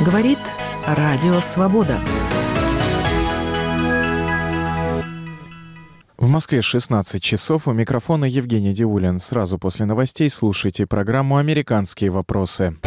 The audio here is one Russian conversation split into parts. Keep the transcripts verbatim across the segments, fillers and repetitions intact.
Говорит Радио Свобода. В Москве шестнадцать часов. У микрофона Евгений Диулин. Сразу после новостей слушайте программу «Американские вопросы».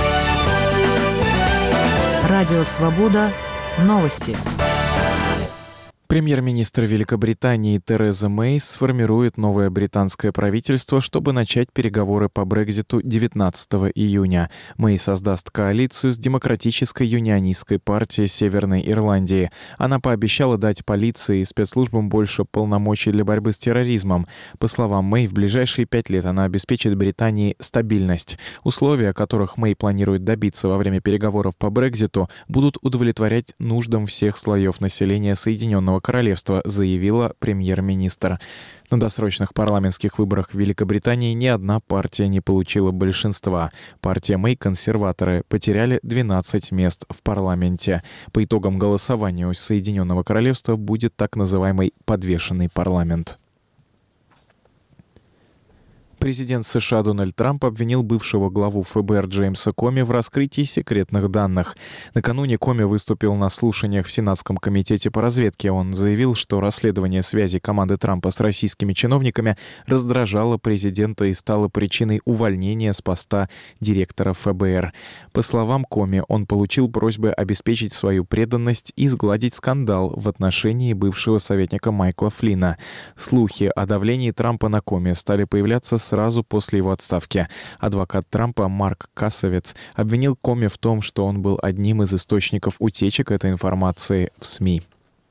Радио Свобода. Новости. Премьер-министр Великобритании Тереза Мэй сформирует новое британское правительство, чтобы начать переговоры по Брекситу девятнадцатого июня. Мэй создаст коалицию с Демократической юнионистской партией Северной Ирландии. Она пообещала дать полиции и спецслужбам больше полномочий для борьбы с терроризмом. По словам Мэй, в ближайшие пять лет она обеспечит Британии стабильность. Условия, которых Мэй планирует добиться во время переговоров по Брекситу, будут удовлетворять нуждам всех слоев населения Соединенного Королевства, заявила премьер-министр. На досрочных парламентских выборах в Великобритании ни одна партия не получила большинства. Партия Мэй, консерваторы, потеряли двенадцать мест в парламенте. По итогам голосования у Соединенного Королевства будет так называемый подвешенный парламент. Президент США Дональд Трамп обвинил бывшего главу эф бэ эр Джеймса Коми в раскрытии секретных данных. Накануне Коми выступил на слушаниях в Сенатском комитете по разведке. Он заявил, что расследование связи команды Трампа с российскими чиновниками раздражало президента и стало причиной увольнения с поста директора эф бэ эр. По словам Коми, он получил просьбы обеспечить свою преданность и сгладить скандал в отношении бывшего советника Майкла Флинна. Слухи о давлении Трампа на Коми стали появляться сразу после его отставки. Адвокат Трампа Марк Кассовец обвинил Коми в том, что он был одним из источников утечек этой информации в СМИ.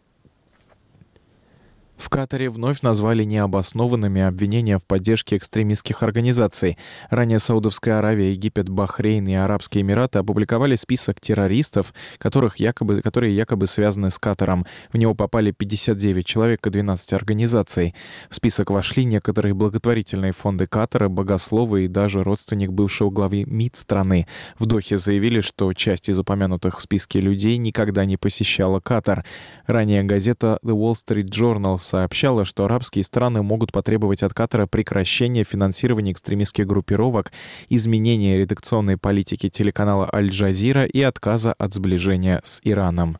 В Катаре вновь назвали необоснованными обвинения в поддержке экстремистских организаций. Ранее Саудовская Аравия, Египет, Бахрейн и Арабские Эмираты опубликовали список террористов, которых якобы, которые якобы связаны с Катаром. В него попали пятьдесят девять человек и двенадцать организаций. В список вошли некоторые благотворительные фонды Катара, богословы и даже родственник бывшего главы МИД страны. В Дохе заявили, что часть из упомянутых в списке людей никогда не посещала Катар. Ранее газета The Wall Street Journal сообщала, что арабские страны могут потребовать от Катара прекращения финансирования экстремистских группировок, изменения редакционной политики телеканала Аль-Джазира и отказа от сближения с Ираном.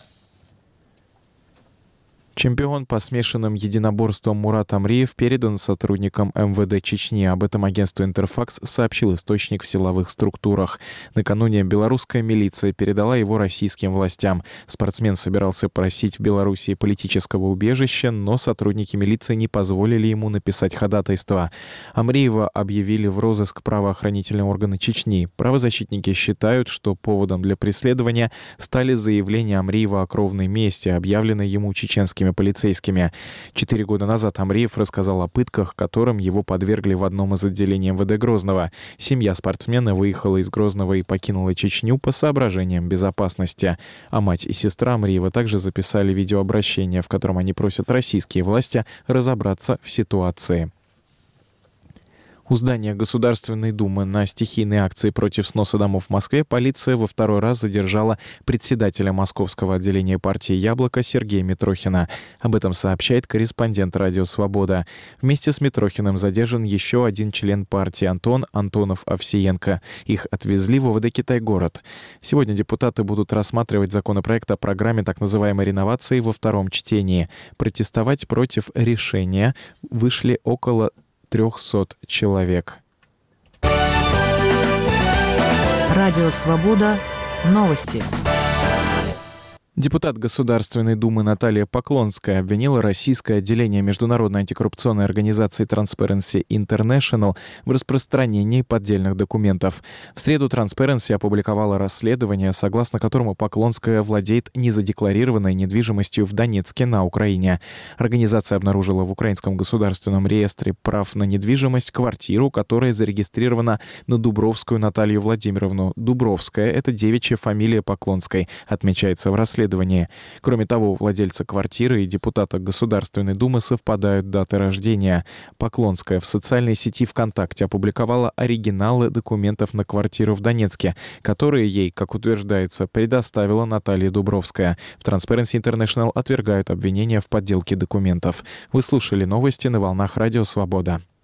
Чемпион по смешанным единоборствам Мурат Амриев передан сотрудникам эм вэ дэ Чечни. Об этом агентству «Интерфакс» сообщил источник в силовых структурах. Накануне белорусская милиция передала его российским властям. Спортсмен собирался просить в Белоруссии политического убежища, но сотрудники милиции не позволили ему написать ходатайство. Амриева объявили в розыск правоохранительные органы Чечни. Правозащитники считают, что поводом для преследования стали заявления Амриева о кровной мести, объявленной ему чеченскими полицейскими. Четыре года назад Амриев рассказал о пытках, которым его подвергли в одном из отделений эм вэ дэ Грозного. Семья спортсмена выехала из Грозного и покинула Чечню по соображениям безопасности. А мать и сестра Амриева также записали видеообращение, в котором они просят российские власти разобраться в ситуации. У здания Государственной Думы на стихийной акции против сноса домов в Москве полиция во второй раз задержала председателя московского отделения партии «Яблоко» Сергея Митрохина. Об этом сообщает корреспондент «Радио Свобода». Вместе с Митрохиным задержан еще один член партии Антон Антонов-Овсиенко. Их отвезли в о вэ дэ Китай-город. Сегодня депутаты будут рассматривать законопроект о программе так называемой реновации во втором чтении. Протестовать против решения вышли около трехсот человек. Радио Свобода. Новости. Депутат Государственной Думы Наталья Поклонская обвинила российское отделение Международной антикоррупционной организации Transparency International в распространении поддельных документов. В среду Transparency опубликовала расследование, согласно которому Поклонская владеет незадекларированной недвижимостью в Донецке на Украине. Организация обнаружила в Украинском государственном реестре прав на недвижимость квартиру, которая зарегистрирована на Дубровскую Наталью Владимировну. Дубровская — это девичья фамилия Поклонской, отмечается в расследовании. Кроме того, у владельца квартиры и депутата Государственной Думы совпадают даты рождения. Поклонская в социальной сети ВКонтакте опубликовала оригиналы документов на квартиру в Донецке, которые ей, как утверждается, предоставила Наталья Дубровская. В Transparency International отвергают обвинения в подделке документов. Вы слушали новости на волнах Радио Свобода.